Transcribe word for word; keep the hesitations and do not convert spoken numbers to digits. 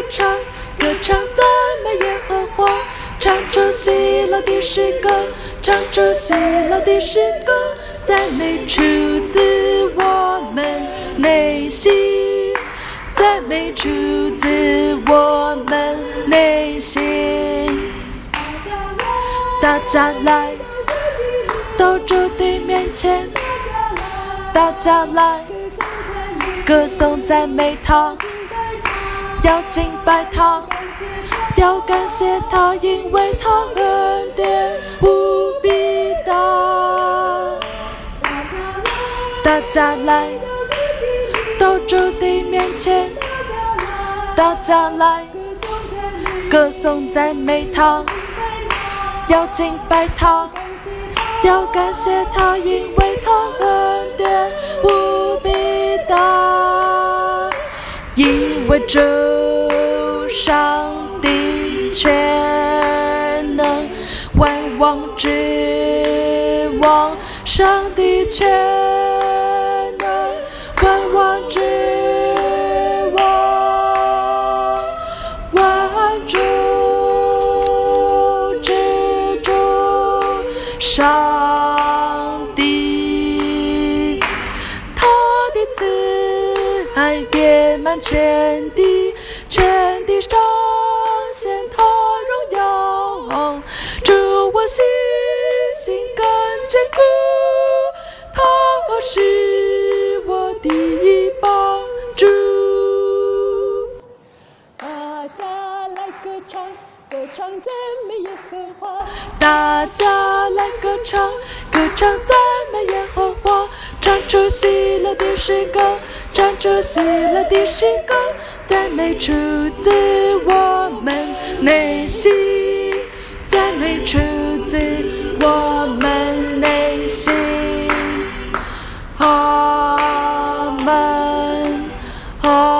唱，歌唱赞美耶和华，唱着喜乐的诗歌，唱着喜乐的诗歌，赞美出自我们内心，赞美出自我们内心。大家来到主的面前，大家来歌颂赞美他，要敬拜他，要感谢他，因为他恩典无比大。大家来到主的面前，大家来歌颂赞美他，要敬拜他，要感谢他，因为他恩典无比大。因为主上帝全能，万王之王，上帝全能，万王之王，万主之主，上帝，他的慈爱遍满全地，全地上显他荣耀，主我信心更坚固，他是我的帮助。 大家来歌唱，歌唱赞美耶和华， 大家来歌唱，歌唱赞美耶和华，唱出喜乐的诗歌，唱出喜乐的诗歌，赞美出自我们内心，赞美出自我们内心。阿门。阿